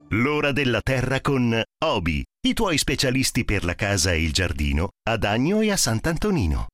L'ora della terra con Obi, i tuoi specialisti per la casa e il giardino, ad Agno e a Sant'Antonino.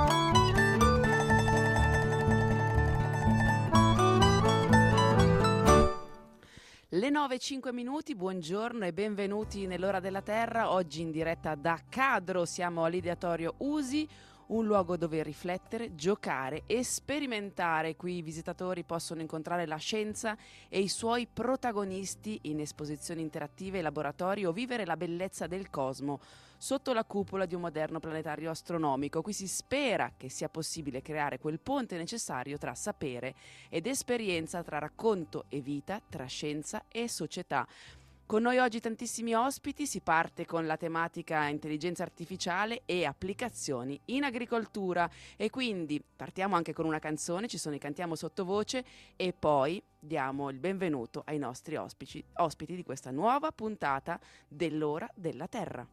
Le 9:05, buongiorno e benvenuti nell'ora della terra. Oggi in diretta da Cadro, siamo all'ideatorio USI, un luogo dove riflettere, giocare e sperimentare. Qui i visitatori possono incontrare la scienza e i suoi protagonisti in esposizioni interattive e laboratori o vivere la bellezza del cosmo sotto la cupola di un moderno planetario astronomico. Qui si spera che sia possibile creare quel ponte necessario tra sapere ed esperienza, tra racconto e vita, tra scienza e società. Con noi oggi tantissimi ospiti, si parte con la tematica intelligenza artificiale e applicazioni in agricoltura e quindi partiamo anche con una canzone, ci sono i Cantiamo sottovoce e poi diamo il benvenuto ai nostri ospiti di questa nuova puntata dell'ora della terra.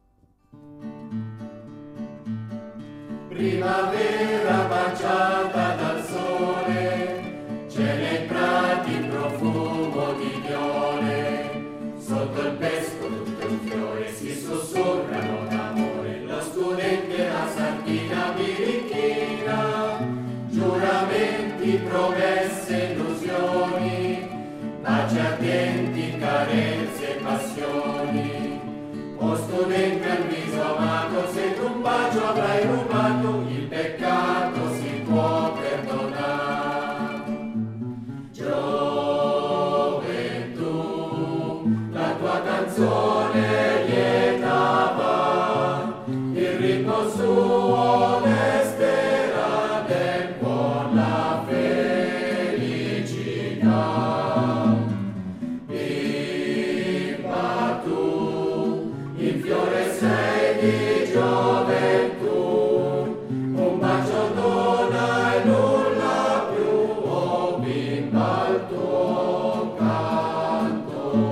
Primavera baciata dal sole, c'è nei prati profumo di viole. Sotto il pesco tutto il fiore si sussurrano d'amore, lo studente e la sardina birichina, giuramenti, promesse, illusioni, baci ardenti, carezze e passioni. O studente al viso amato, se tu un bacio avrai rubato, il peccato si può perdonare. Canzone lieta va, il riposo resterà del cuor la felicità. Viva tu, il fiore sei di gioventù, un bacio dona e nulla più, oh bimba il tuo canto.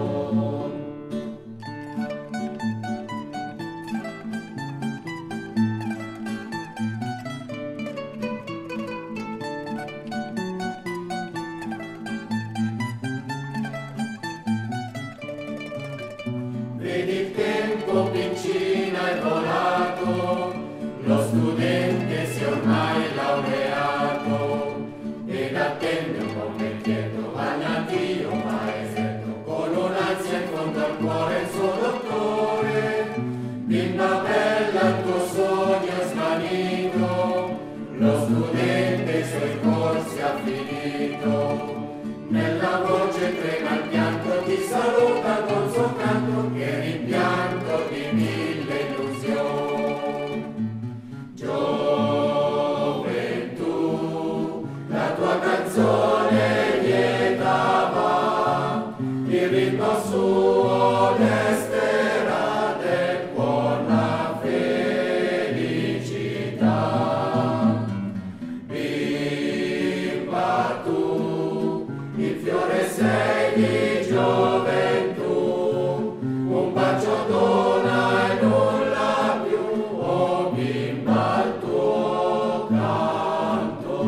Vedi il tempo piccina è volato, lo studente si è ormai laureato ed attende un po' vecchietto all'addio maesetto, con un'ansia in fondo al cuore il suo dottore. Bimba bella il tuo sogno è svanito, lo studente i suoi corsi ha finito. Nella voce trema il pianto, ti saluta col suo canto, che rimpianto di mille illusioni. Gioventù, la tua canzone lieta va, il ritmo suo resterà del cuor la felicità. Viva tu, il fiore sei di gioventù, un bacio dona e nulla più, oh bimba il tuo canto.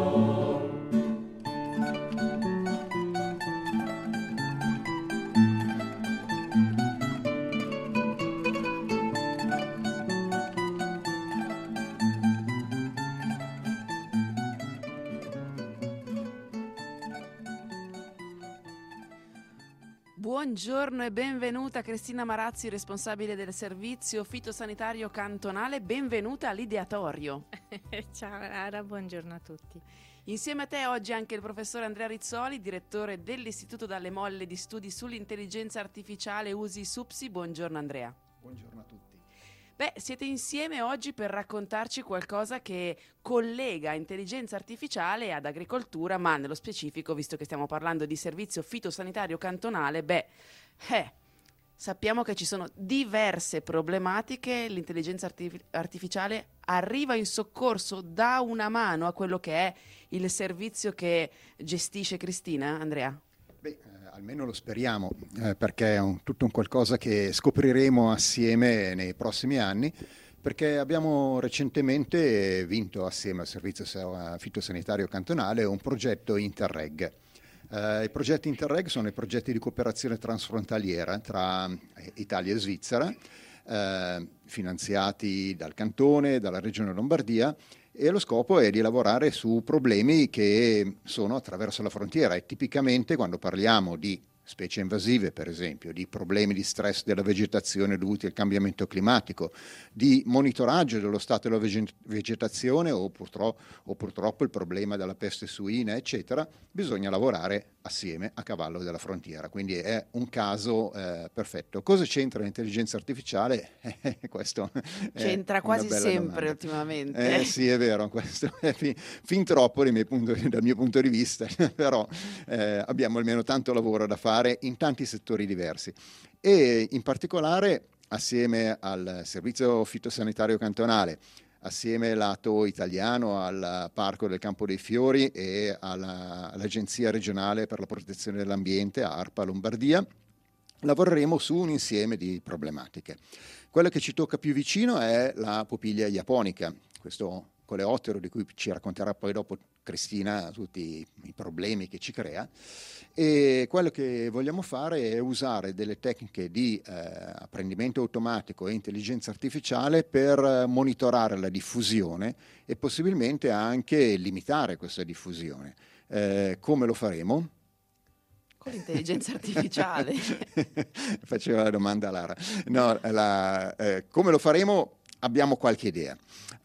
Buongiorno e benvenuta Cristina Marazzi, responsabile del servizio fitosanitario cantonale. Benvenuta all'ideatorio. Ciao Lara, buongiorno a tutti. Insieme a te oggi anche il professore Andrea Rizzoli, direttore dell'Istituto Dalle Molle di Studi sull'Intelligenza Artificiale USI SUPSI. Buongiorno Andrea. Buongiorno a tutti. Beh, siete insieme oggi per raccontarci qualcosa che collega intelligenza artificiale ad agricoltura, ma nello specifico, visto che stiamo parlando di servizio fitosanitario cantonale, sappiamo che ci sono diverse problematiche. L'intelligenza artificiale arriva in soccorso, dà una mano a quello che è il servizio che gestisce Cristina, Andrea? Almeno lo speriamo, perché è tutto un qualcosa che scopriremo assieme nei prossimi anni, perché abbiamo recentemente vinto assieme al Servizio Fitosanitario Cantonale un progetto Interreg. I progetti Interreg sono i progetti di cooperazione transfrontaliera tra Italia e Svizzera, finanziati dal Cantone, dalla Regione Lombardia, e lo scopo è di lavorare su problemi che sono attraverso la frontiera, e tipicamente quando parliamo di specie invasive, per esempio, di problemi di stress della vegetazione dovuti al cambiamento climatico, di monitoraggio dello stato della vegetazione o purtroppo il problema della peste suina, eccetera, bisogna lavorare assieme a cavallo della frontiera. Quindi è un caso perfetto. Cosa c'entra l'intelligenza artificiale? Questo c'entra quasi sempre ultimamente. Sì, è vero, questo è fin troppo dal mio punto di vista, però abbiamo almeno tanto lavoro da fare in tanti settori diversi, e in particolare assieme al Servizio Fitosanitario Cantonale, assieme lato italiano al Parco del Campo dei Fiori e all'Agenzia regionale per la protezione dell'ambiente, ARPA Lombardia, lavoreremo su un insieme di problematiche. Quella che ci tocca più vicino è la popiglia japonica, questo coleottero di cui ci racconterà poi dopo Cristina tutti i problemi che ci crea, e quello che vogliamo fare è usare delle tecniche di apprendimento automatico e intelligenza artificiale per monitorare la diffusione e possibilmente anche limitare questa diffusione. Come lo faremo? Con l'intelligenza artificiale. Faceva la domanda Lara. No, come lo faremo? Abbiamo qualche idea.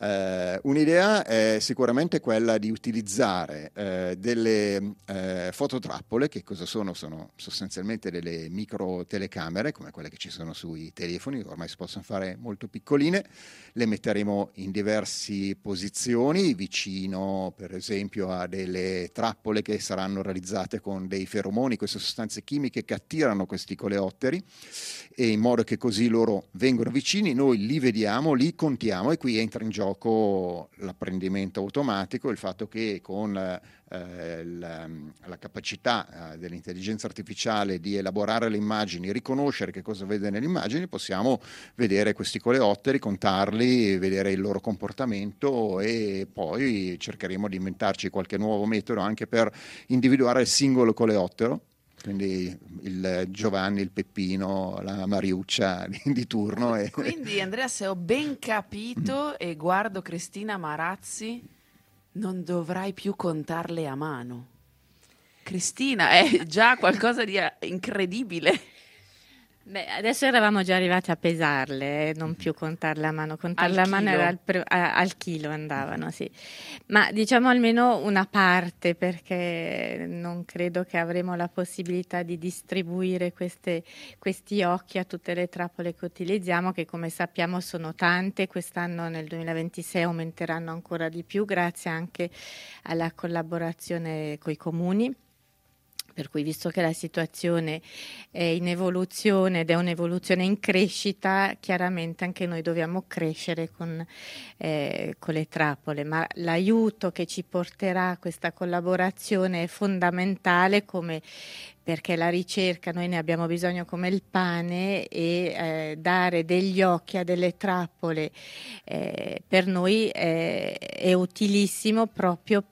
Un'idea è sicuramente quella di utilizzare delle fototrappole, che cosa sono? Sono sostanzialmente delle micro telecamere come quelle che ci sono sui telefoni, ormai si possono fare molto piccoline, le metteremo in diverse posizioni, vicino per esempio a delle trappole che saranno realizzate con dei feromoni, queste sostanze chimiche che attirano questi coleotteri, e in modo che così loro vengono vicini, noi li vediamo, li contiamo, e qui entra in gioco l'apprendimento automatico, il fatto che con la capacità dell'intelligenza artificiale di elaborare le immagini, riconoscere che cosa vede nelle immagini, possiamo vedere questi coleotteri, contarli, vedere il loro comportamento, e poi cercheremo di inventarci qualche nuovo metodo anche per individuare il singolo coleottero. Quindi il Giovanni, il Peppino, la Mariuccia di turno. Quindi Andrea, se ho ben capito e guardo Cristina Marazzi, non dovrai più contarle a mano. Cristina, è già qualcosa di incredibile. Beh, adesso eravamo già arrivati a pesarle, non più contarle a mano. Contarle a mano era al chilo andavano, sì. Ma diciamo almeno una parte, perché non credo che avremo la possibilità di distribuire questi occhi a tutte le trappole che utilizziamo, che come sappiamo sono tante. Quest'anno nel 2026 aumenteranno ancora di più, grazie anche alla collaborazione coi comuni. Per cui, visto che la situazione è in evoluzione ed è un'evoluzione in crescita, chiaramente anche noi dobbiamo crescere con le trappole, ma l'aiuto che ci porterà questa collaborazione è fondamentale, perché la ricerca noi ne abbiamo bisogno come il pane, e dare degli occhi a delle trappole per noi è utilissimo, proprio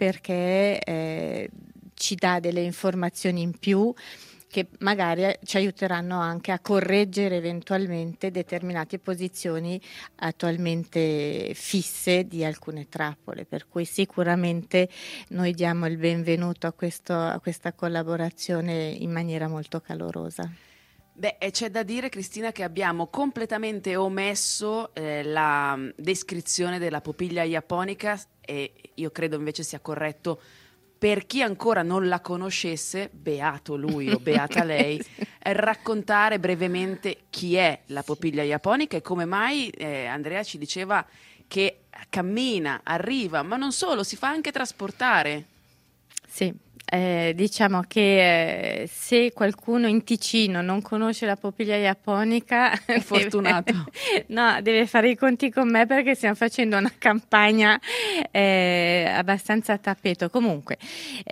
perché ci dà delle informazioni in più che magari ci aiuteranno anche a correggere eventualmente determinate posizioni attualmente fisse di alcune trappole, per cui sicuramente noi diamo il benvenuto a questa collaborazione in maniera molto calorosa. Beh, c'è da dire, Cristina, che abbiamo completamente omesso la descrizione della popiglia japonica, e io credo invece sia corretto, per chi ancora non la conoscesse, beato lui o beata lei, raccontare brevemente chi è la popiglia japonica e come mai Andrea ci diceva che cammina, arriva, ma non solo, si fa anche trasportare. Sì. Diciamo che se qualcuno in Ticino non conosce la popiglia japonica è fortunato. Deve fare i conti con me, perché stiamo facendo una campagna abbastanza a tappeto. Comunque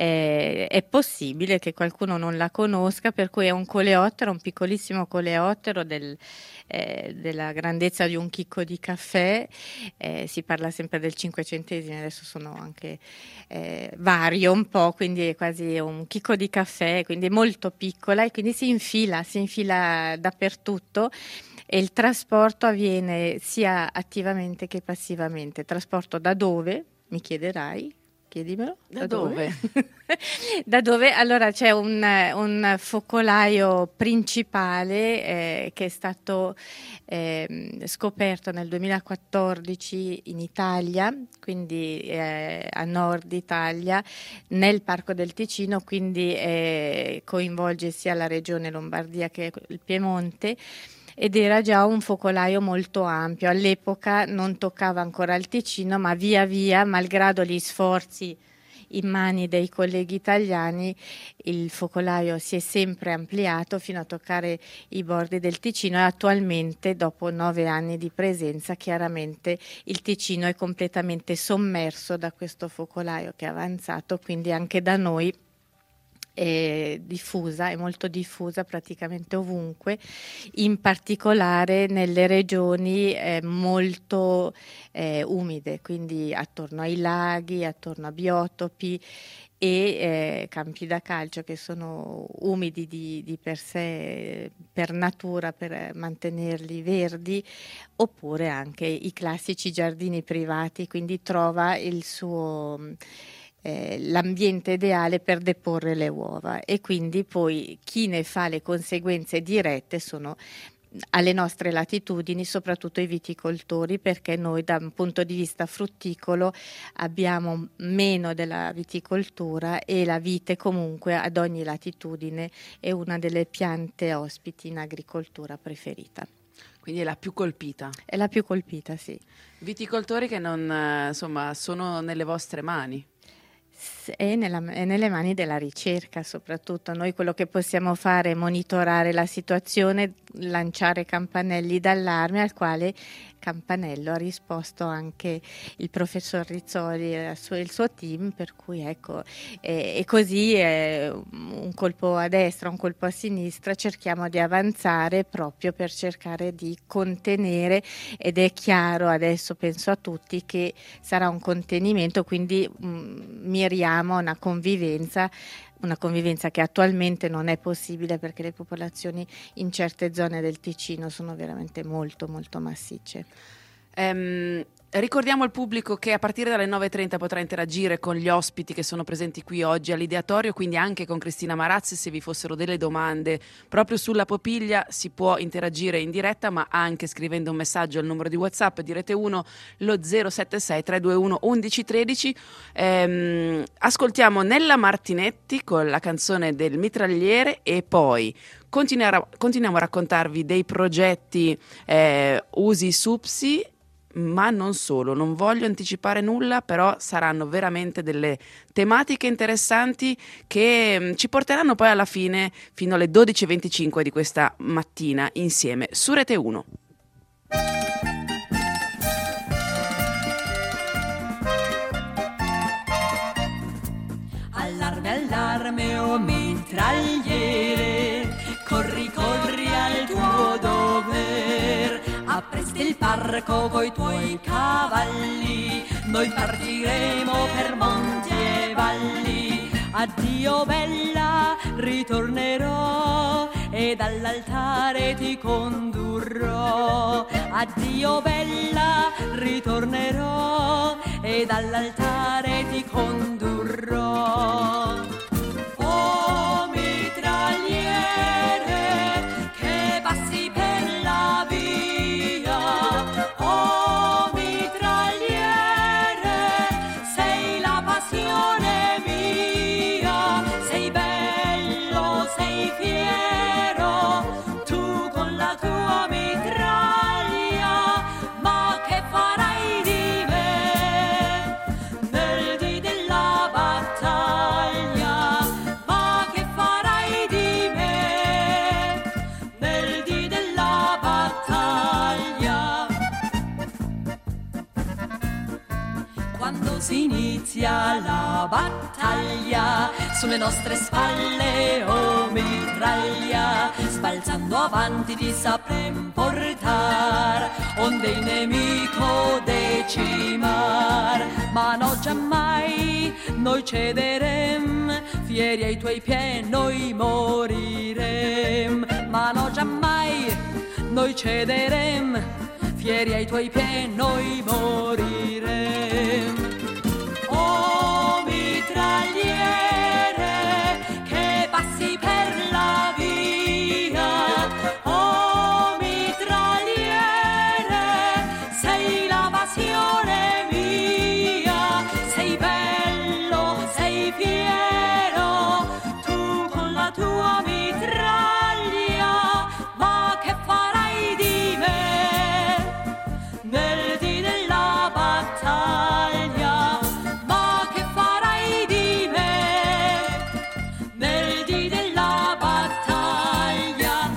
è possibile che qualcuno non la conosca, per cui è un coleottero, un piccolissimo coleottero della grandezza di un chicco di caffè. Si parla sempre del 5 centesimi, adesso sono anche vario un po', quindi è quasi un chicco di caffè, quindi molto piccola, e quindi si infila dappertutto, e il trasporto avviene sia attivamente che passivamente. Trasporto da dove? Mi chiederai. Chiedimelo. Da dove? Da dove? Allora c'è un focolaio principale che è stato scoperto nel 2014 in Italia, quindi a nord Italia, nel Parco del Ticino, quindi coinvolge sia la regione Lombardia che il Piemonte. Ed era già un focolaio molto ampio. All'epoca non toccava ancora il Ticino, ma via via, malgrado gli sforzi immani dei colleghi italiani, il focolaio si è sempre ampliato fino a toccare i bordi del Ticino, e attualmente, dopo 9 anni di presenza, chiaramente il Ticino è completamente sommerso da questo focolaio che è avanzato, quindi anche da noi è molto diffusa praticamente ovunque, in particolare nelle regioni molto umide, quindi attorno ai laghi, attorno a biotopi e campi da calcio, che sono umidi di per sé, per natura, per mantenerli verdi, oppure anche i classici giardini privati, quindi trova il suo l'ambiente ideale per deporre le uova, e quindi poi chi ne fa le conseguenze dirette sono alle nostre latitudini soprattutto i viticoltori, perché noi da un punto di vista frutticolo abbiamo meno della viticoltura, e la vite comunque ad ogni latitudine è una delle piante ospiti in agricoltura preferita. Quindi è la più colpita? È la più colpita, sì. Viticoltori che non, insomma, sono nelle vostre mani? È nelle mani della ricerca soprattutto. Noi quello che possiamo fare è monitorare la situazione, lanciare campanelli d'allarme, al quale campanello ha risposto anche il professor Rizzoli e il suo team, per cui ecco, e così un colpo a destra, un colpo a sinistra, cerchiamo di avanzare proprio per cercare di contenere, ed è chiaro, adesso penso a tutti, che sarà un contenimento, quindi miriamo a una convivenza che attualmente non è possibile, perché le popolazioni in certe zone del Ticino sono veramente molto molto massicce. Ricordiamo al pubblico che a partire dalle 9:30 potrà interagire con gli ospiti che sono presenti qui oggi all'Ideatorio, quindi anche con Cristina Marazzi. Se vi fossero delle domande proprio sulla Popiglia si può interagire in diretta, ma anche scrivendo un messaggio al numero di WhatsApp, direte 1 lo 076 321 1113. Ascoltiamo Nella Martinetti con la canzone del mitragliere, e poi continuiamo a raccontarvi dei progetti Usi Supsi, ma non solo. Non voglio anticipare nulla, però saranno veramente delle tematiche interessanti che ci porteranno poi alla fine fino alle 12:25 di questa mattina insieme su Rete 1. Allarme, allarme, o mitragliere, corri, corri al tuo dover. Appresti il parco coi tuoi cavalli, noi partiremo per monti e valli. Addio bella, ritornerò e dall'altare ti condurrò. Addio bella, ritornerò e dall'altare ti condurrò. Oh mitragliere, che passi per la via. Oh mitragliere, sei la passione mia. Sei bello, sei fiero, tu con la tua mitraglia. Ma che farai di me nel dì della battaglia? Ma che farai di me nel dì della battaglia? Quando si inizia inizia la battaglia, sulle nostre spalle o mitraglia, sbalzando avanti ti saprem portar, onde il nemico decimar, ma no giammai noi cederem, fieri ai tuoi piedi noi morirem, ma no giammai noi cederem, fieri ai tuoi piedi noi morirem. Oh mitragliere che passi per la via, oh mitragliere sei la passione mia, sei bello, sei fiero, tu con la tua mitraglia, ma che farai di me nel dì della battaglia, ma che farai di me nel dì della battaglia.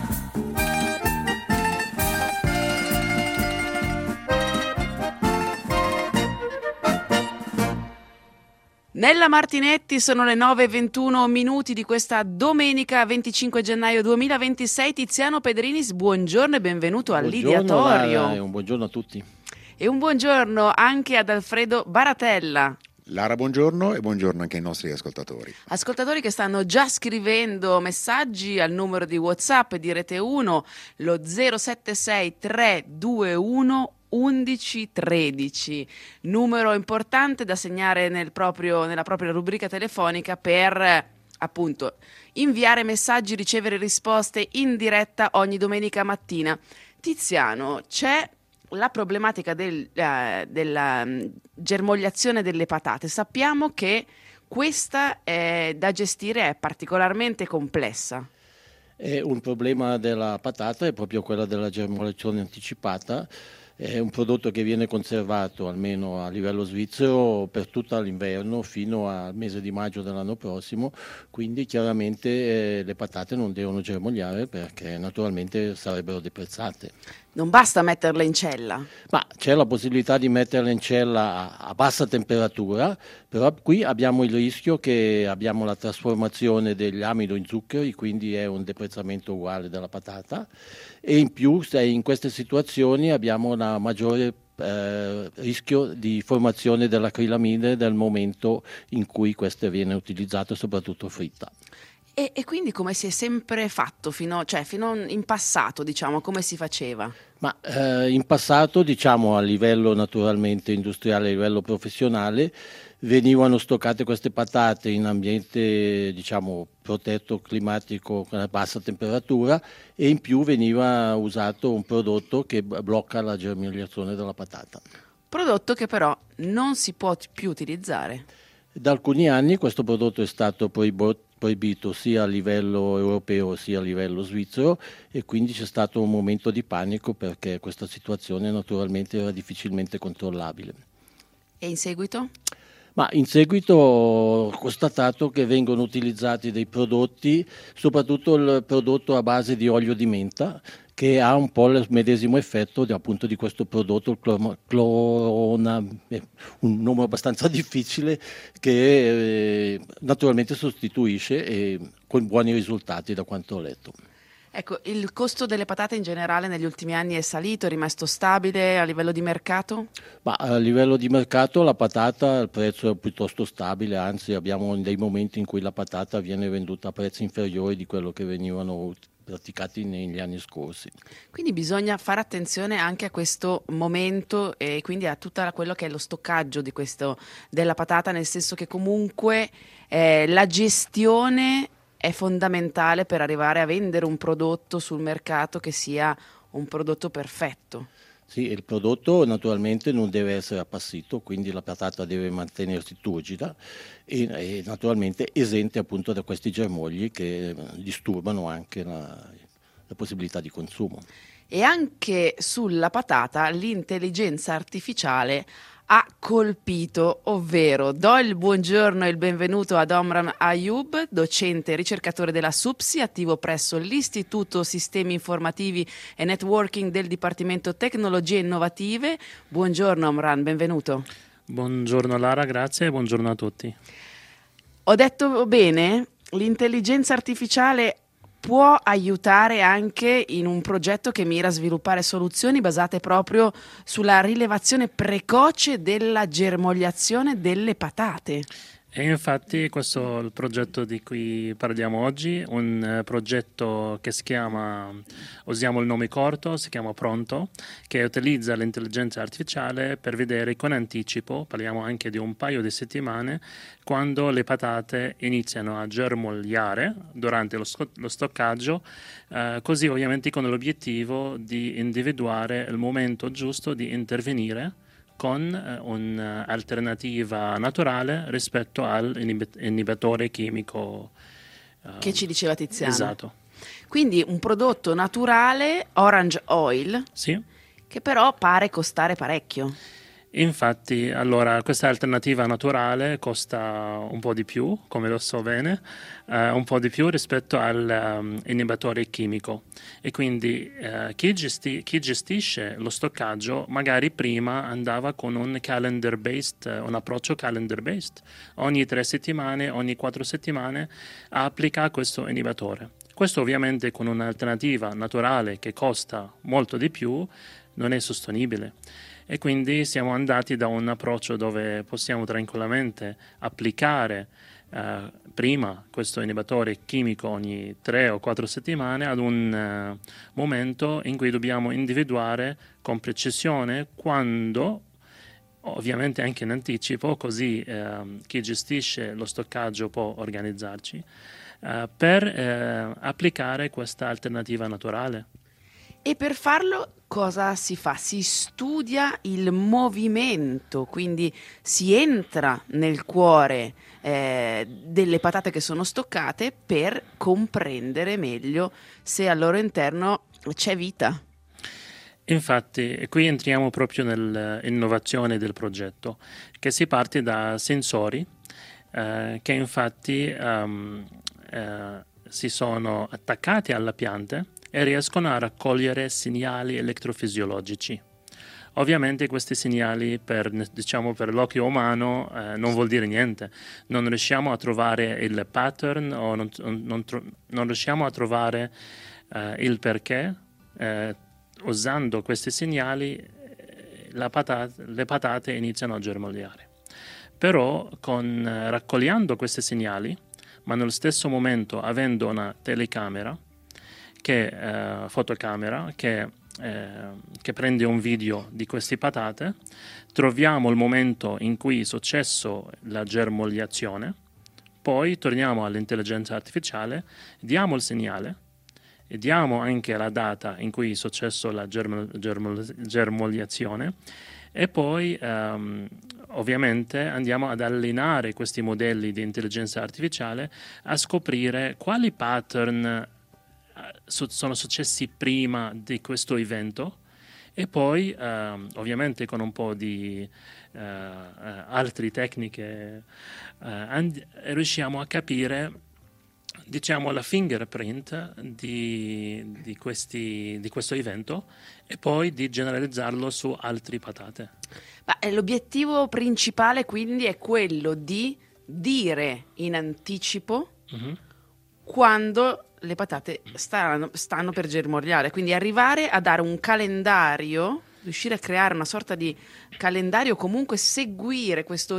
Nella Martinetti sono le 9:21 di questa domenica 25 gennaio 2026. Tiziano Pedrinis, buongiorno e benvenuto all'Ideatorio. Lara, e un buongiorno a tutti. E un buongiorno anche ad Alfredo Baratella. Lara, buongiorno e buongiorno anche ai nostri ascoltatori. Ascoltatori che stanno già scrivendo messaggi al numero di WhatsApp di Rete 1, lo 076 321 1113, numero importante da segnare nella propria rubrica telefonica per appunto inviare messaggi, ricevere risposte in diretta ogni domenica mattina. Tiziano, c'è la problematica della germogliazione delle patate. Sappiamo che questa da gestire è particolarmente complessa. È un problema della patata, è proprio quella della germogliazione anticipata. È un prodotto che viene conservato almeno a livello svizzero per tutto l'inverno fino al mese di maggio dell'anno prossimo, quindi chiaramente le patate non devono germogliare perché naturalmente sarebbero deprezzate. Non basta metterle in cella. Ma c'è la possibilità di metterle in cella a bassa temperatura, però qui abbiamo il rischio che abbiamo la trasformazione degli amido in zuccheri, quindi è un deprezzamento uguale della patata, e in più in queste situazioni abbiamo una maggiore rischio di formazione dell'acrilamide nel momento in cui questa viene utilizzata, soprattutto fritta. E quindi come si è sempre fatto fino in passato, diciamo, come si faceva? Ma in passato, diciamo, a livello naturalmente industriale, a livello professionale, venivano stoccate queste patate in ambiente, diciamo, protetto climatico con bassa temperatura, e in più veniva usato un prodotto che blocca la germogliazione della patata. Prodotto che però non si può più utilizzare. Da alcuni anni questo prodotto è stato proibito sia a livello europeo sia a livello svizzero, e quindi c'è stato un momento di panico perché questa situazione naturalmente era difficilmente controllabile. E in seguito? Ma in seguito ho constatato che vengono utilizzati dei prodotti, soprattutto il prodotto a base di olio di menta, che ha un po' il medesimo effetto appunto di questo prodotto, il clorona, un nome abbastanza difficile, che naturalmente sostituisce, con buoni risultati da quanto ho letto. Ecco, il costo delle patate in generale negli ultimi anni è salito, è rimasto stabile a livello di mercato? Ma a livello di mercato la patata, il prezzo è piuttosto stabile, anzi abbiamo dei momenti in cui la patata viene venduta a prezzi inferiori di quello che venivano praticati negli anni scorsi. Quindi bisogna fare attenzione anche a questo momento e quindi a tutto quello che è lo stoccaggio della patata, nel senso che comunque la gestione è fondamentale per arrivare a vendere un prodotto sul mercato che sia un prodotto perfetto. Sì, il prodotto naturalmente non deve essere appassito, quindi la patata deve mantenersi turgida e naturalmente esente appunto da questi germogli che disturbano anche la possibilità di consumo. E anche sulla patata l'intelligenza artificiale ha colpito, ovvero do il buongiorno e il benvenuto ad Omran Ayub, docente e ricercatore della SUPSI, attivo presso l'Istituto Sistemi Informativi e Networking del Dipartimento Tecnologie Innovative. Buongiorno Omran, benvenuto. Buongiorno Lara, grazie e buongiorno a tutti. Ho detto bene? L'intelligenza artificiale può aiutare anche in un progetto che mira a sviluppare soluzioni basate proprio sulla rilevazione precoce della germogliazione delle patate. E infatti questo è il progetto di cui parliamo oggi, un progetto che si chiama, usiamo il nome corto, si chiama Pronto, che utilizza l'intelligenza artificiale per vedere con anticipo, parliamo anche di un paio di settimane, quando le patate iniziano a germogliare durante lo stoccaggio, così ovviamente con l'obiettivo di individuare il momento giusto di intervenire con un'alternativa naturale rispetto all'inibitore chimico. Che ci diceva Tiziano. Esatto. Quindi un prodotto naturale, orange oil, sì, che però pare costare parecchio. Infatti, allora, questa alternativa naturale costa un po' di più, come lo so bene, un po' di più rispetto all'inibitore chimico. E quindi chi gestisce lo stoccaggio magari prima andava con un approccio calendar-based. Ogni 3 settimane, ogni 4 settimane applica questo inibitore. Questo ovviamente con un'alternativa naturale che costa molto di più non è sostenibile. E quindi siamo andati da un approccio dove possiamo tranquillamente applicare prima questo inibitore chimico ogni 3 o 4 settimane ad un momento in cui dobbiamo individuare con precisione quando, ovviamente anche in anticipo, così chi gestisce lo stoccaggio può organizzarci, per applicare questa alternativa naturale. E per farlo cosa si fa? Si studia il movimento, quindi si entra nel cuore delle patate che sono stoccate per comprendere meglio se al loro interno c'è vita. Infatti, qui entriamo proprio nell'innovazione del progetto, che si parte da sensori che infatti si sono attaccati alla pianta e riescono a raccogliere segnali elettrofisiologici. Ovviamente questi segnali per l'occhio umano non vuol dire niente, non riusciamo a trovare il pattern o non riusciamo a trovare il perché. Usando questi segnali le patate iniziano a germogliare. Però raccogliendo questi segnali, ma nello stesso momento avendo una telecamera, fotocamera che prende un video di queste patate, troviamo il momento in cui è successo la germogliazione, poi torniamo all'intelligenza artificiale, diamo il segnale e diamo anche la data in cui è successo la germogliazione e poi ovviamente andiamo ad allenare questi modelli di intelligenza artificiale a scoprire quali pattern sono successi prima di questo evento e poi ovviamente con un po' di altre tecniche riusciamo a capire la fingerprint di questo evento e poi di generalizzarlo su altre patate. L'obiettivo principale quindi è quello di dire in anticipo quando le patate stanno per germogliare, quindi arrivare a dare un calendario, riuscire a creare una sorta di calendario, comunque seguire questo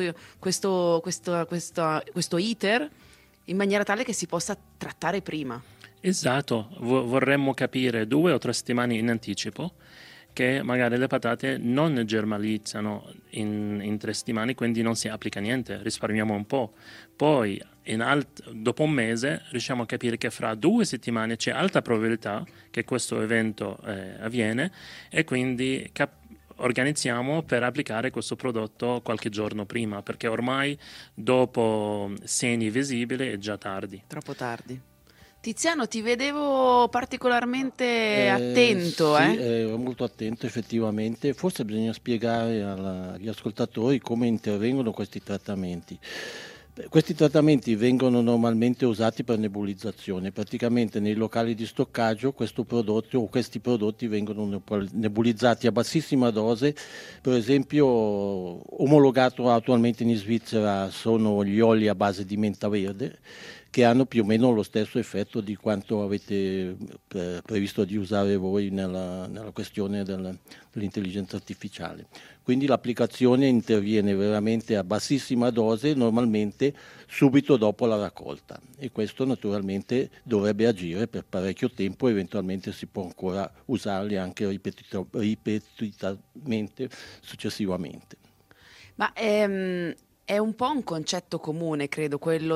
iter in maniera tale che si possa trattare prima. Esatto, vorremmo capire 2 o 3 settimane in anticipo che magari le patate non germalizzano in 3 settimane, quindi non si applica niente, risparmiamo un po'. Poi dopo un mese riusciamo a capire che fra 2 settimane c'è alta probabilità che questo evento avviene e quindi organizziamo per applicare questo prodotto qualche giorno prima, perché ormai dopo segni visibili è già tardi. Troppo tardi. Tiziano, ti vedevo particolarmente attento. Sì, ero molto attento effettivamente. Forse bisogna spiegare agli ascoltatori come intervengono questi trattamenti. Questi trattamenti vengono normalmente usati per nebulizzazione. Praticamente nei locali di stoccaggio questi prodotti vengono nebulizzati a bassissima dose. Per esempio, omologato attualmente in Svizzera sono gli oli a base di menta verde, che hanno più o meno lo stesso effetto di quanto avete previsto di usare voi nella questione dell'intelligenza artificiale. Quindi l'applicazione interviene veramente a bassissima dose, normalmente subito dopo la raccolta, e questo naturalmente dovrebbe agire per parecchio tempo, eventualmente si può ancora usarli anche ripetutamente successivamente. Ma è un po' un concetto comune, credo, quello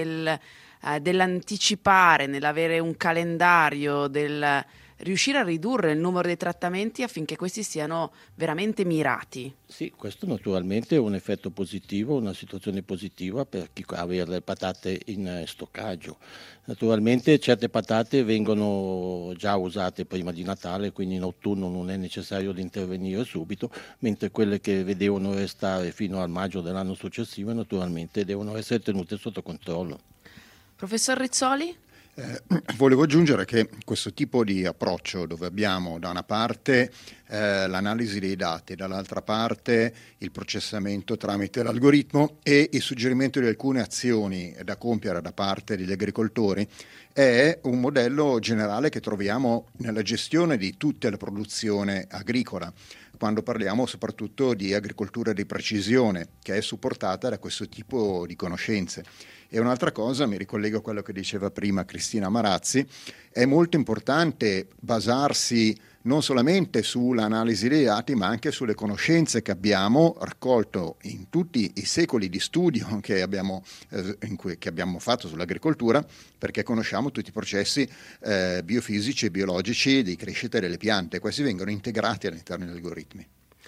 dell'anticipare, nell'avere un calendario, del riuscire a ridurre il numero dei trattamenti affinché questi siano veramente mirati. Sì, questo naturalmente è un effetto positivo, una situazione positiva per chi ha le patate in stoccaggio. Naturalmente certe patate vengono già usate prima di Natale, quindi in autunno non è necessario di intervenire subito, mentre quelle che devono restare fino al maggio dell'anno successivo naturalmente devono essere tenute sotto controllo. Professor Rizzoli? Volevo aggiungere che questo tipo di approccio, dove abbiamo da una parte l'analisi dei dati, dall'altra parte il processamento tramite l'algoritmo e il suggerimento di alcune azioni da compiere da parte degli agricoltori, è un modello generale che troviamo nella gestione di tutta la produzione agricola, quando parliamo soprattutto di agricoltura di precisione, che è supportata da questo tipo di conoscenze. E un'altra cosa, mi ricollego a quello che diceva prima Cristina Marazzi, è molto importante basarsi non solamente sull'analisi dei dati, ma anche sulle conoscenze che abbiamo raccolto in tutti i secoli di studio che abbiamo fatto sull'agricoltura, perché conosciamo tutti i processi biofisici e biologici di crescita delle piante. Questi vengono integrati all'interno degli algoritmi.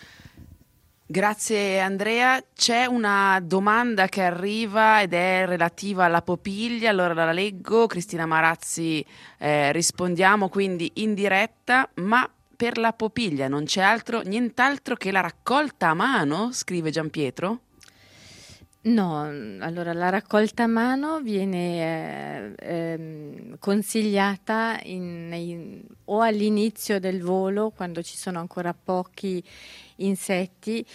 Grazie Andrea. C'è una domanda che arriva ed è relativa alla popiglia, allora la leggo. Cristina Marazzi, rispondiamo quindi in diretta, ma per la popiglia non c'è nient'altro che la raccolta a mano, scrive Gianpietro? No, allora la raccolta a mano viene consigliata o all'inizio del volo, quando ci sono ancora pochi insetti,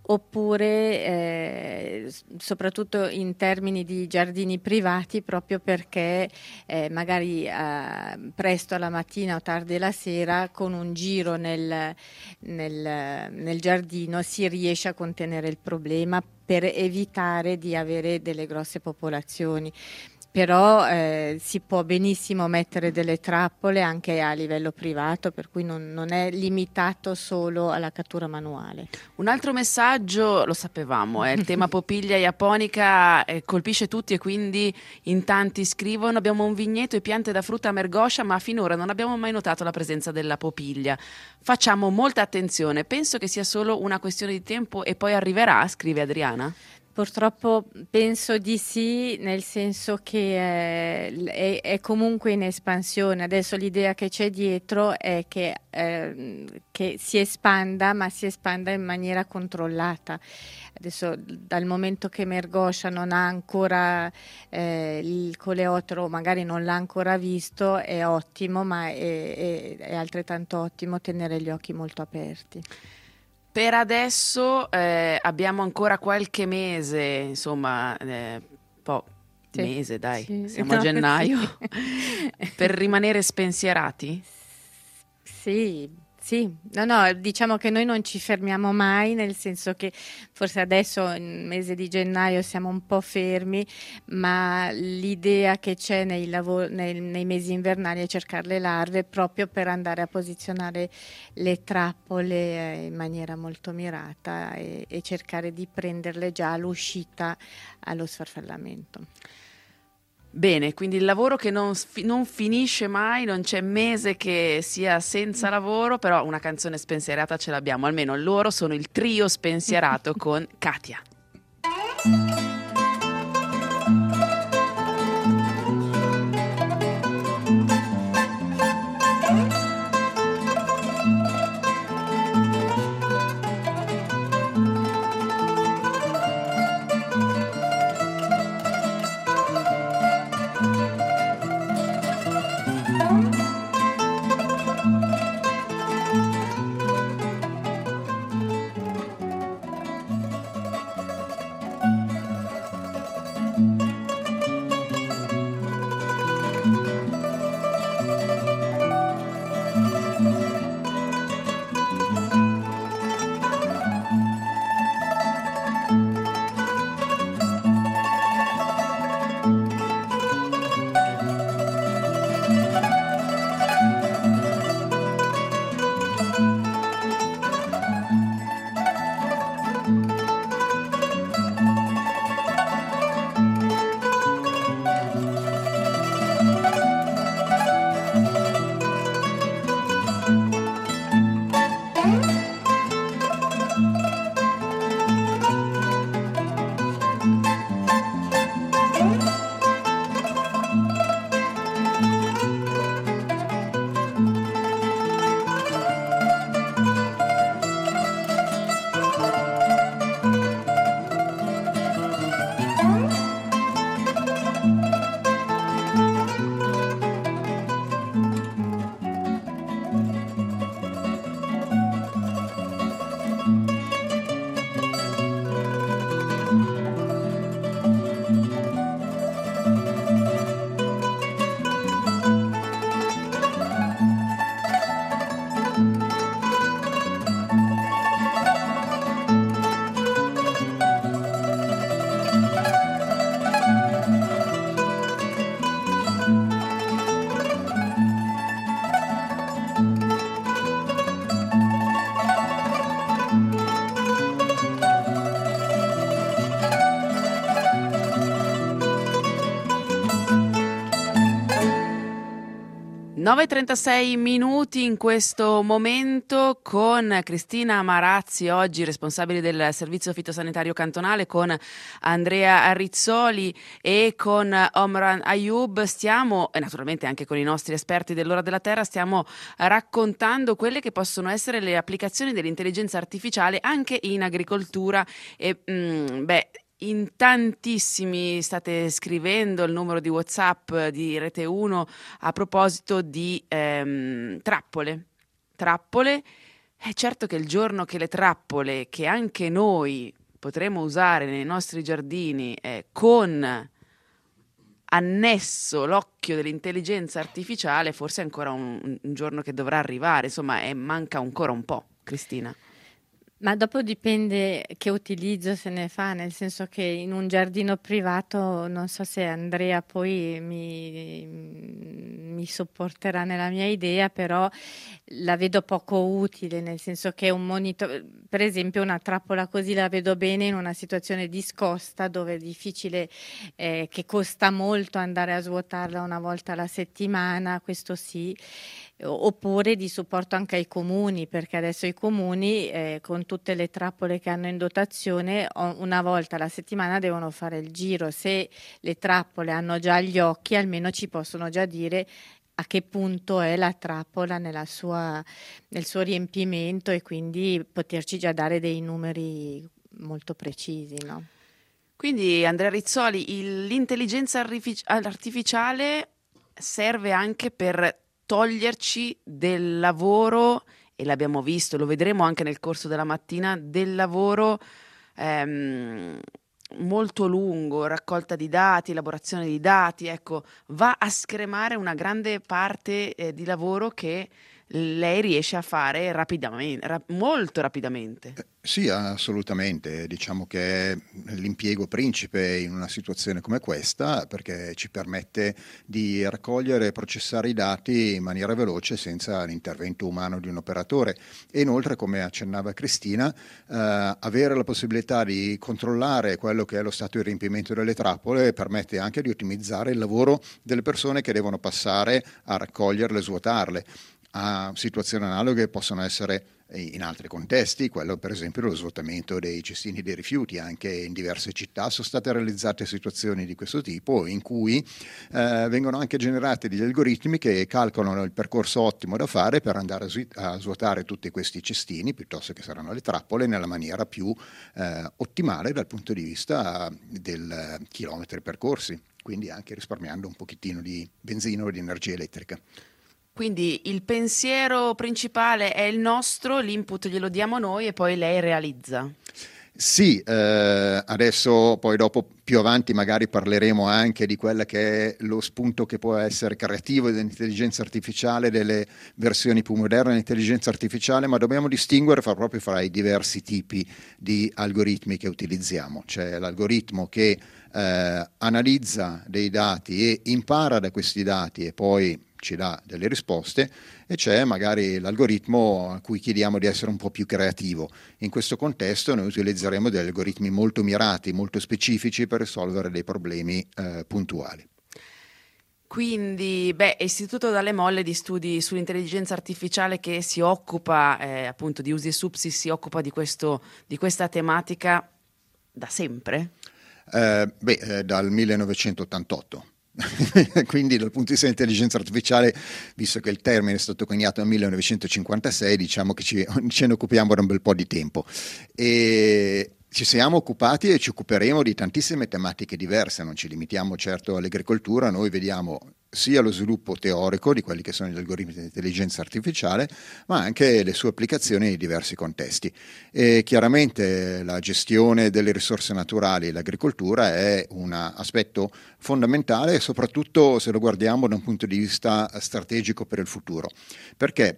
oppure soprattutto in termini di giardini privati, proprio perché magari presto alla mattina o tardi la sera con un giro nel giardino si riesce a contenere il problema per evitare di avere delle grosse popolazioni. Però si può benissimo mettere delle trappole anche a livello privato, per cui non è limitato solo alla cattura manuale. Un altro messaggio, lo sapevamo, il tema popiglia japonica colpisce tutti e quindi in tanti scrivono: abbiamo un vigneto e piante da frutta a Mergoscia, ma finora non abbiamo mai notato la presenza della popiglia. Facciamo molta attenzione, penso che sia solo una questione di tempo e poi arriverà, scrive Adriana. Purtroppo penso di sì, nel senso che è comunque in espansione. Adesso l'idea che c'è dietro è che si espanda, ma si espanda in maniera controllata. Adesso dal momento che Mergoscia non ha ancora il coleottero, magari non l'ha ancora visto, è ottimo, ma è altrettanto ottimo tenere gli occhi molto aperti. Per adesso abbiamo ancora qualche mese, insomma, mese dai, sì, siamo a gennaio, sì. Per rimanere spensierati? Sì. No, diciamo che noi non ci fermiamo mai, nel senso che forse adesso nel mese di gennaio siamo un po' fermi, ma l'idea che c'è nei mesi invernali è cercare le larve proprio per andare a posizionare le trappole in maniera molto mirata e cercare di prenderle già all'uscita, allo sfarfallamento. Bene, quindi il lavoro che non finisce mai, non c'è mese che sia senza lavoro, però una canzone spensierata ce l'abbiamo, almeno loro sono il trio spensierato con Katia. 9:36 minuti in questo momento con Cristina Marazzi, oggi responsabile del servizio fitosanitario cantonale, con Andrea Rizzoli e con Omran Ayub. Stiamo, e naturalmente anche con i nostri esperti dell'Ora della Terra, stiamo raccontando quelle che possono essere le applicazioni dell'intelligenza artificiale anche in agricoltura e in tantissimi state scrivendo il numero di WhatsApp di Rete 1 a proposito di trappole. È certo che il giorno che le trappole, che anche noi potremo usare nei nostri giardini con annesso l'occhio dell'intelligenza artificiale, forse è ancora un giorno che dovrà arrivare, insomma manca ancora un po', Cristina. Ma dopo dipende che utilizzo se ne fa, nel senso che in un giardino privato, non so se Andrea poi mi sopporterà nella mia idea, però la vedo poco utile, nel senso che un monitor, per esempio una trappola così la vedo bene in una situazione discosta dove è difficile, che costa molto andare a svuotarla una volta alla settimana, questo sì. Oppure di supporto anche ai comuni, perché adesso i comuni con tutte le trappole che hanno in dotazione una volta alla settimana devono fare il giro. Se le trappole hanno già gli occhi, almeno ci possono già dire a che punto è la trappola nel suo riempimento e quindi poterci già dare dei numeri molto precisi, no? Quindi Andrea Rizzoli, l'intelligenza artificiale serve anche per toglierci del lavoro, e l'abbiamo visto, lo vedremo anche nel corso della mattina, del lavoro molto lungo, raccolta di dati, elaborazione di dati, ecco, va a scremare una grande parte di lavoro che lei riesce a fare rapidamente, molto rapidamente. Sì, assolutamente. Diciamo che è l'impiego principe in una situazione come questa, perché ci permette di raccogliere e processare i dati in maniera veloce senza l'intervento umano di un operatore. E inoltre, come accennava Cristina, avere la possibilità di controllare quello che è lo stato di riempimento delle trappole permette anche di ottimizzare il lavoro delle persone che devono passare a raccoglierle e svuotarle. A situazioni analoghe possono essere in altri contesti, quello per esempio dello svuotamento dei cestini dei rifiuti. Anche in diverse città sono state realizzate situazioni di questo tipo in cui vengono anche generati degli algoritmi che calcolano il percorso ottimo da fare per andare a svuotare tutti questi cestini, piuttosto che saranno le trappole, nella maniera più ottimale dal punto di vista del chilometri percorsi, quindi anche risparmiando un pochettino di benzina o di energia elettrica. Quindi il pensiero principale è il nostro, l'input glielo diamo noi e poi lei realizza. Sì, adesso poi dopo più avanti magari parleremo anche di quella che è lo spunto che può essere creativo dell'intelligenza artificiale, delle versioni più moderne dell'intelligenza artificiale, ma dobbiamo distinguere proprio fra i diversi tipi di algoritmi che utilizziamo. C'è l'algoritmo che analizza dei dati e impara da questi dati e poi ci dà delle risposte, e c'è magari l'algoritmo a cui chiediamo di essere un po' più creativo. In questo contesto noi utilizzeremo degli algoritmi molto mirati, molto specifici per risolvere dei problemi puntuali. Quindi, Istituto Dalle Molle di Studi sull'Intelligenza Artificiale, che si occupa appunto di usi e subsi, si occupa di questa tematica da sempre? Dal 1988. Quindi dal punto di vista dell'intelligenza artificiale, visto che il termine è stato coniato nel 1956, diciamo che ce ne occupiamo da un bel po' di tempo e ci siamo occupati e ci occuperemo di tantissime tematiche diverse. Non ci limitiamo certo all'agricoltura, noi vediamo sia lo sviluppo teorico di quelli che sono gli algoritmi di intelligenza artificiale, ma anche le sue applicazioni in diversi contesti. E chiaramente la gestione delle risorse naturali e l'agricoltura è un aspetto fondamentale, soprattutto se lo guardiamo da un punto di vista strategico per il futuro, perché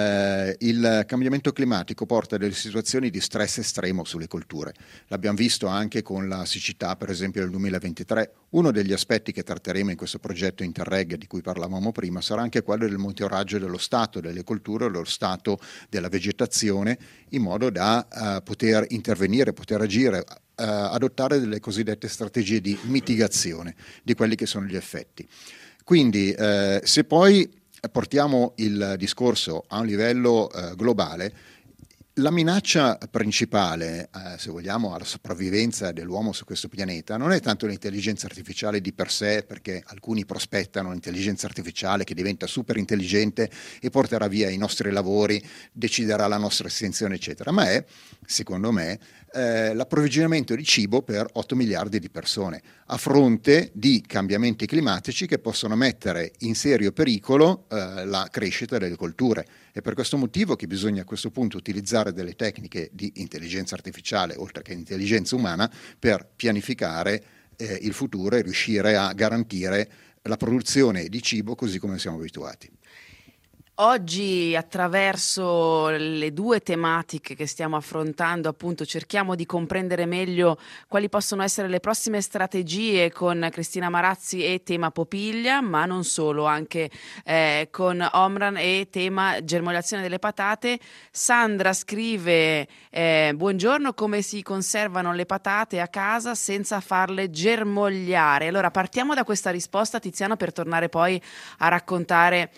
il cambiamento climatico porta a delle situazioni di stress estremo sulle colture. L'abbiamo visto anche con la siccità, per esempio, del 2023. Uno degli aspetti che tratteremo in questo progetto Interreg di cui parlavamo prima sarà anche quello del monitoraggio dello stato delle colture, dello stato della vegetazione, in modo da poter intervenire, poter agire, adottare delle cosiddette strategie di mitigazione di quelli che sono gli effetti. Quindi se poi portiamo il discorso a un livello globale, la minaccia principale, se vogliamo, alla sopravvivenza dell'uomo su questo pianeta non è tanto l'intelligenza artificiale di per sé, perché alcuni prospettano un'intelligenza artificiale che diventa super intelligente e porterà via i nostri lavori, deciderà la nostra estensione, eccetera, ma è, secondo me, l'approvvigionamento di cibo per 8 miliardi di persone, a fronte di cambiamenti climatici che possono mettere in serio pericolo la crescita delle colture. È per questo motivo che bisogna a questo punto utilizzare delle tecniche di intelligenza artificiale, oltre che intelligenza umana, per pianificare il futuro e riuscire a garantire la produzione di cibo così come siamo abituati. Oggi, attraverso le due tematiche che stiamo affrontando, appunto, cerchiamo di comprendere meglio quali possono essere le prossime strategie con Cristina Marazzi e tema Popiglia, ma non solo, anche con Omran e tema germogliazione delle patate. Sandra scrive: buongiorno, come si conservano le patate a casa senza farle germogliare? Allora, partiamo da questa risposta, Tiziano, per tornare poi a raccontare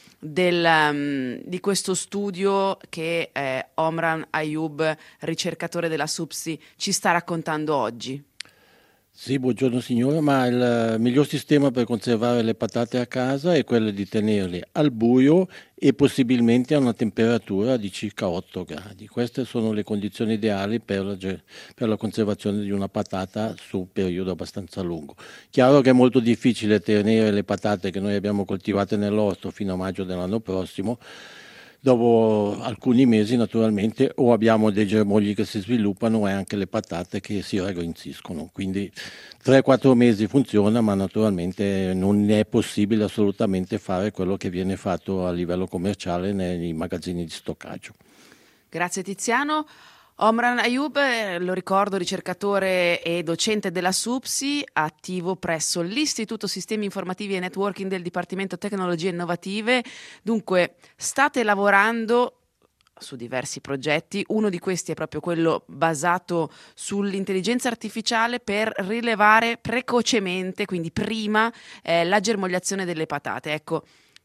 di questo studio che Omran Ayub, ricercatore della SUPSI, ci sta raccontando oggi. Sì, buongiorno signora, ma il miglior sistema per conservare le patate a casa è quello di tenerle al buio e possibilmente a una temperatura di circa 8 gradi. Queste sono le condizioni ideali per la conservazione di una patata su un periodo abbastanza lungo. Chiaro che è molto difficile tenere le patate che noi abbiamo coltivate nell'orto fino a maggio dell'anno prossimo. Dopo alcuni mesi naturalmente o abbiamo dei germogli che si sviluppano e anche le patate che si raggrinziscono, quindi 3-4 mesi funziona, ma naturalmente non è possibile assolutamente fare quello che viene fatto a livello commerciale nei magazzini di stoccaggio. Grazie Tiziano. Omran Ayub, lo ricordo, ricercatore e docente della SUPSI, attivo presso l'Istituto Sistemi Informativi e Networking del Dipartimento Tecnologie Innovative. Dunque, state lavorando su diversi progetti, uno di questi è proprio quello basato sull'intelligenza artificiale per rilevare precocemente, quindi prima, la germogliazione delle patate. Ecco,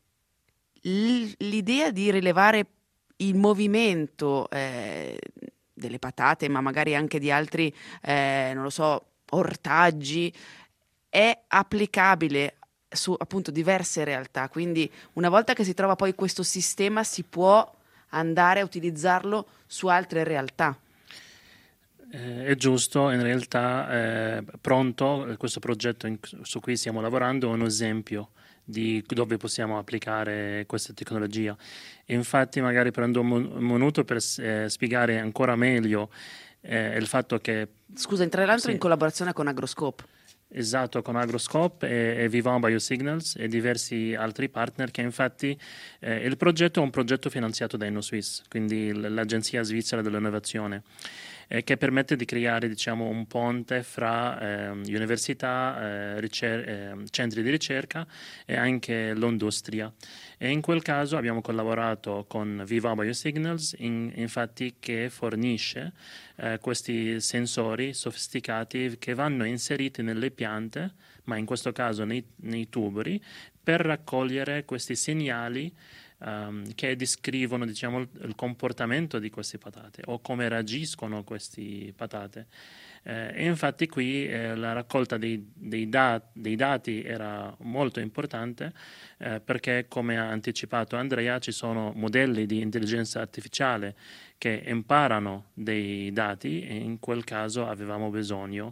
l'idea di rilevare il movimento delle patate, ma magari anche di altri, non lo so, ortaggi, è applicabile su appunto diverse realtà. Quindi una volta che si trova poi questo sistema si può andare a utilizzarlo su altre realtà. È giusto, in realtà pronto questo progetto su cui stiamo lavorando è un esempio di dove possiamo applicare questa tecnologia. Infatti magari prendo un minuto per spiegare ancora meglio il fatto che... Scusa, tra l'altro in collaborazione con Agroscope. Esatto, con Agroscope e Vivant Biosignals e diversi altri partner che infatti il progetto è un progetto finanziato da InnoSwiss, quindi l'Agenzia Svizzera dell'Innovazione, che permette di creare, diciamo, un ponte fra università, centri di ricerca e anche l'industria. E in quel caso abbiamo collaborato con Vivant Biosignals, infatti, che fornisce questi sensori sofisticati che vanno inseriti nelle piante, ma in questo caso nei tuberi, per raccogliere questi segnali che descrivono, diciamo, il comportamento di queste patate o come reagiscono queste patate. E infatti qui la raccolta dei dati era molto importante perché, come ha anticipato Andrea, ci sono modelli di intelligenza artificiale che imparano dei dati e in quel caso avevamo bisogno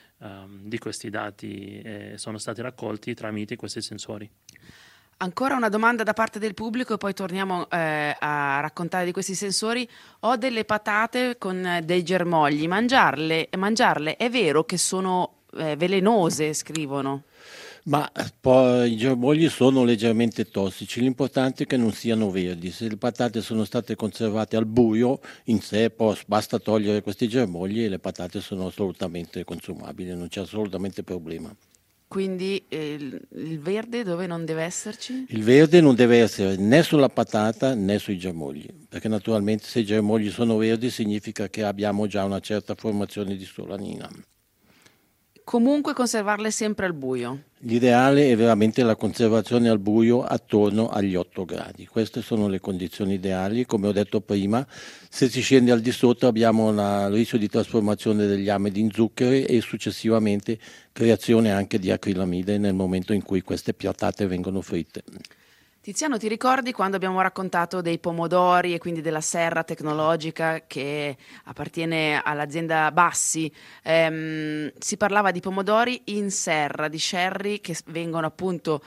di questi dati sono stati raccolti tramite questi sensori. Ancora una domanda da parte del pubblico e poi torniamo a raccontare di questi sensori. Ho delle patate con dei germogli, mangiarle è vero che sono velenose, scrivono? Ma poi i germogli sono leggermente tossici, l'importante è che non siano verdi. Se le patate sono state conservate al buio, in sé basta togliere questi germogli e le patate sono assolutamente consumabili, non c'è assolutamente problema. Quindi il verde dove non deve esserci? Il verde non deve essere né sulla patata né sui germogli, perché naturalmente se i germogli sono verdi significa che abbiamo già una certa formazione di solanina. comunque conservarle sempre al buio. L'ideale è veramente la conservazione al buio attorno agli 8 gradi. Queste sono le condizioni ideali. Come ho detto prima, se si scende al di sotto abbiamo il rischio di trasformazione degli amidi in zuccheri e successivamente creazione anche di acrilamide nel momento in cui queste piattate vengono fritte. Tiziano, ti ricordi quando abbiamo raccontato dei pomodori e quindi della serra tecnologica che appartiene all'azienda Bassi? Si parlava di pomodori in serra, di sherry che vengono appunto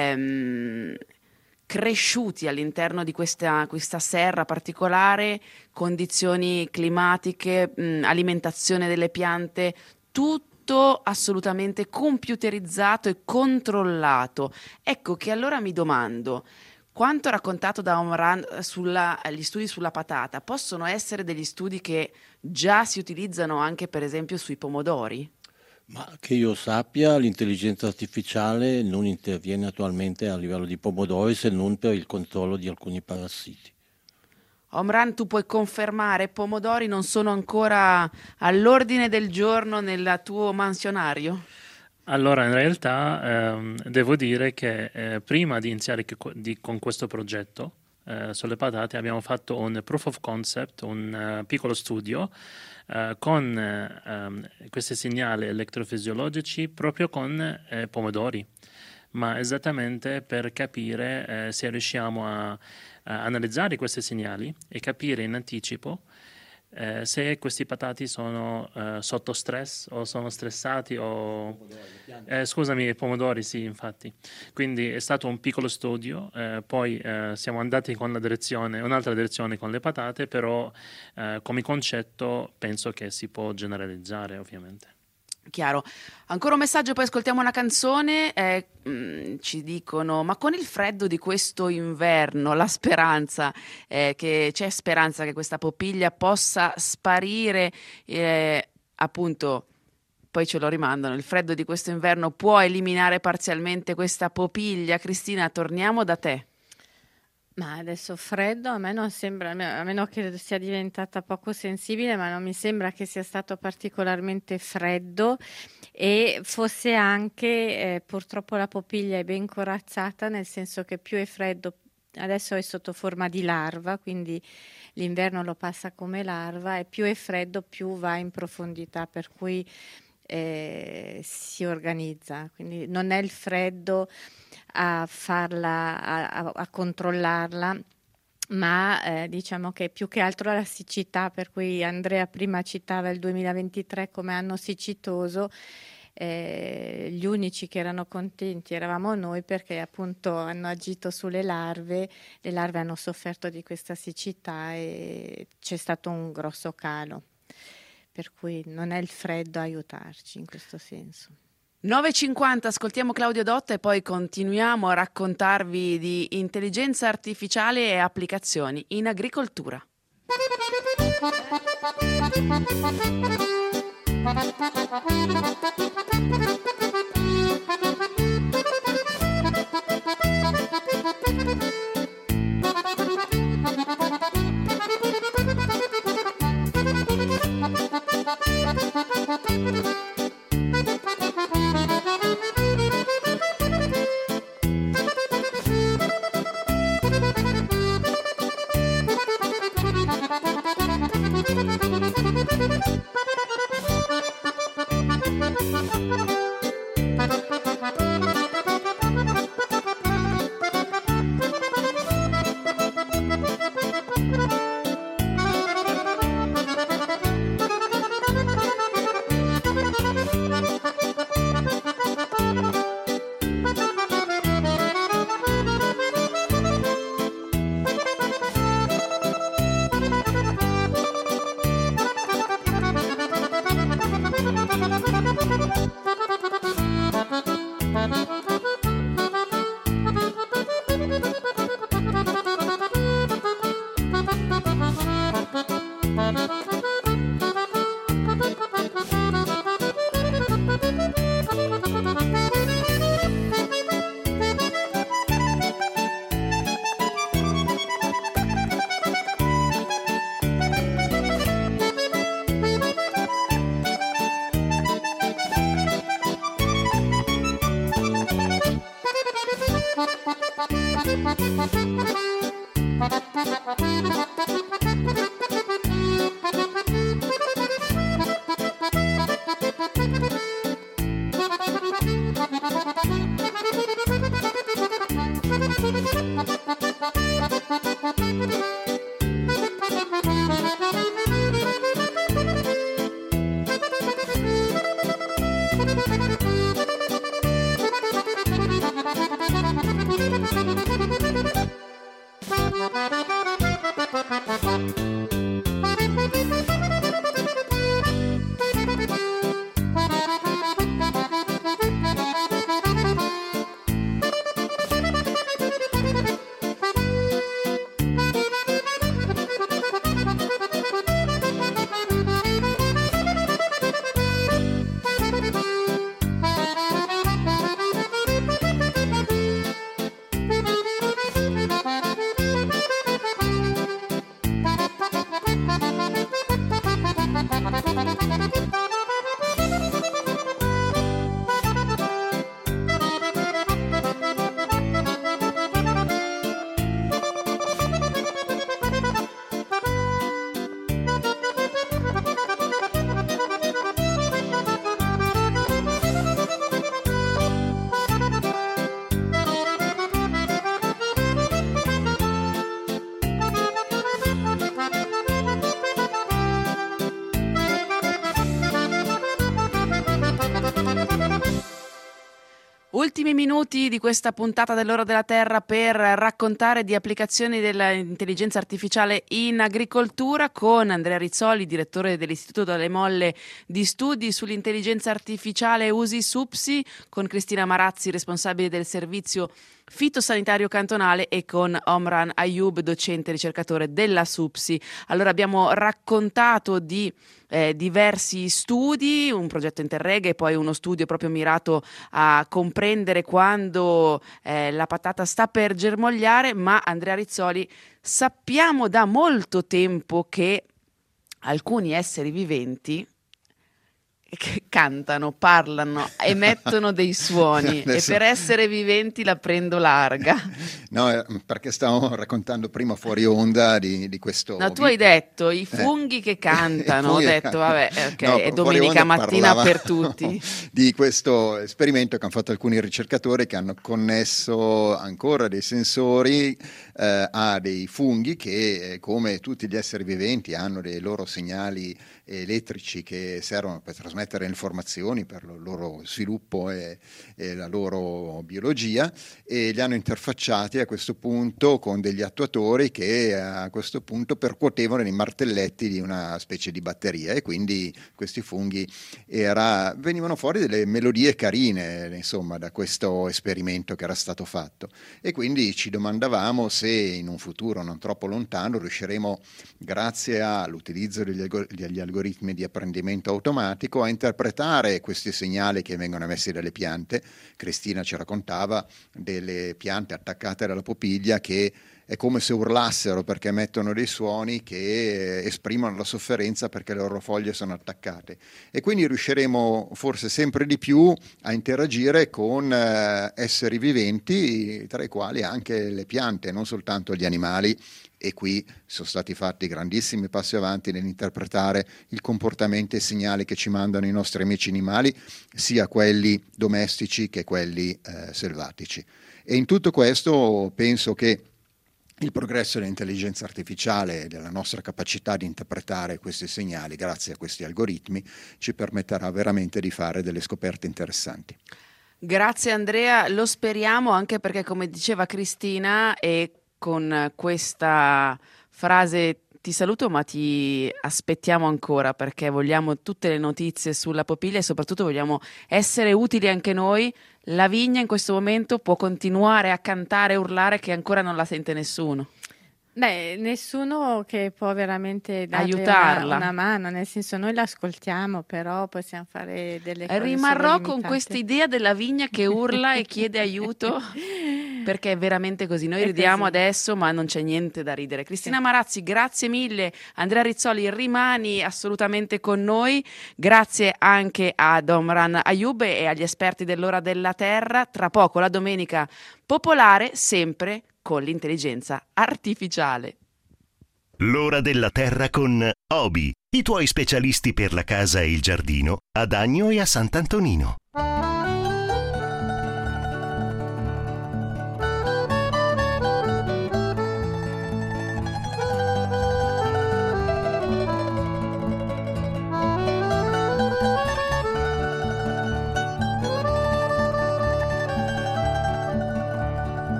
cresciuti all'interno di questa serra particolare, condizioni climatiche, alimentazione delle piante, tutto assolutamente computerizzato e controllato. Ecco che allora mi domando, quanto raccontato da Omran gli studi sulla patata, possono essere degli studi che già si utilizzano anche per esempio sui pomodori? Ma che io sappia, l'intelligenza artificiale non interviene attualmente a livello di pomodori se non per il controllo di alcuni parassiti. Omran, tu puoi confermare, pomodori non sono ancora all'ordine del giorno nel tuo mansionario? Allora, in realtà devo dire che prima di iniziare con questo progetto sulle patate abbiamo fatto un proof of concept, un piccolo studio con questi segnali elettrofisiologici proprio con pomodori, ma esattamente per capire se riusciamo a analizzare questi segnali e capire in anticipo se questi patati sono sotto stress o sono stressati o scusami, i pomodori, sì, infatti. Quindi è stato un piccolo studio, poi siamo andati con un'altra direzione con le patate, però come concetto penso che si può generalizzare ovviamente. Chiaro. Ancora un messaggio, poi ascoltiamo una canzone. Ci dicono: ma con il freddo di questo inverno, la speranza, che c'è speranza che questa popiglia possa sparire, appunto, poi ce lo rimandano, il freddo di questo inverno può eliminare parzialmente questa popiglia? Cristina, torniamo da te. Ma adesso freddo a me non sembra, a meno che sia diventata poco sensibile, ma non mi sembra che sia stato particolarmente freddo, e fosse anche purtroppo la popiglia è ben corazzata, nel senso che più è freddo, adesso è sotto forma di larva, quindi l'inverno lo passa come larva, e più è freddo più va in profondità, per cui si organizza, quindi non è il freddo a controllarla, ma diciamo che più che altro la siccità, per cui Andrea prima citava il 2023 come anno siccitoso. Gli unici che erano contenti eravamo noi, perché appunto hanno agito sulle larve, le larve hanno sofferto di questa siccità e c'è stato un grosso calo, per cui non è il freddo a aiutarci in questo senso. 9.50, ascoltiamo Claudio Dotta e poi continuiamo a raccontarvi di intelligenza artificiale e applicazioni in agricoltura. Ultimi minuti di questa puntata dell'Ora della Terra per raccontare di applicazioni dell'intelligenza artificiale in agricoltura con Andrea Rizzoli, direttore dell'Istituto Dalle Molle di Studi sull'Intelligenza Artificiale USI SUPSI, con Cristina Marazzi, responsabile del servizio fitosanitario cantonale, e con Omran Ayoub, docente ricercatore della SUPSI. Allora abbiamo raccontato di diversi studi, un progetto Interreg e poi uno studio proprio mirato a comprendere quando la patata sta per germogliare, ma Andrea Rizzoli, sappiamo da molto tempo che alcuni esseri viventi che cantano, parlano, emettono dei suoni e per essere viventi la prendo larga. No, perché stavo raccontando prima fuori onda di questo... No, tu hai detto i funghi che cantano, ho detto vabbè, ok, no, è domenica mattina per tutti. Di questo esperimento che hanno fatto alcuni ricercatori che hanno connesso ancora dei sensori a dei funghi che, come tutti gli esseri viventi, hanno dei loro segnali elettrici che servono per trasmettere informazioni per il loro sviluppo e la loro biologia, e li hanno interfacciati a questo punto con degli attuatori che a questo punto percuotevano i martelletti di una specie di batteria, e quindi questi funghi venivano fuori delle melodie carine, insomma, da questo esperimento che era stato fatto. E quindi ci domandavamo se in un futuro non troppo lontano riusciremo, grazie all'utilizzo degli algoritmi di apprendimento automatico, a interpretare questi segnali che vengono emessi dalle piante. Cristina ci raccontava delle piante attaccate alla popiglia che è come se urlassero perché emettono dei suoni che esprimono la sofferenza perché le loro foglie sono attaccate, e quindi riusciremo forse sempre di più a interagire con esseri viventi, tra i quali anche le piante, non soltanto gli animali. E qui sono stati fatti grandissimi passi avanti nell'interpretare il comportamento e i segnali che ci mandano i nostri amici animali, sia quelli domestici che quelli selvatici. E in tutto questo penso che il progresso dell'intelligenza artificiale e della nostra capacità di interpretare questi segnali grazie a questi algoritmi ci permetterà veramente di fare delle scoperte interessanti. Grazie Andrea, lo speriamo, anche perché, come diceva Cristina, e con questa frase ti saluto, ma ti aspettiamo ancora, perché vogliamo tutte le notizie sulla popiglia e soprattutto vogliamo essere utili anche noi. La vigna in questo momento può continuare a cantare e urlare, che ancora non la sente nessuno. Beh, nessuno che può veramente darle aiutarla. una mano, nel senso, noi l'ascoltiamo, però possiamo fare delle cose Rimarrò con limitate. questa idea della vigna che urla e chiede aiuto, perché è veramente così. Noi ridiamo adesso, ma non c'è niente da ridere. Cristina Marazzi, grazie mille. Andrea Rizzoli, rimani assolutamente con noi. Grazie anche ad Omran Ayoub e agli esperti dell'Ora della Terra. Tra poco la domenica popolare, sempre con l'intelligenza artificiale. L'Ora della Terra con Obi, i tuoi specialisti per la casa e il giardino ad Agno e a Sant'Antonino.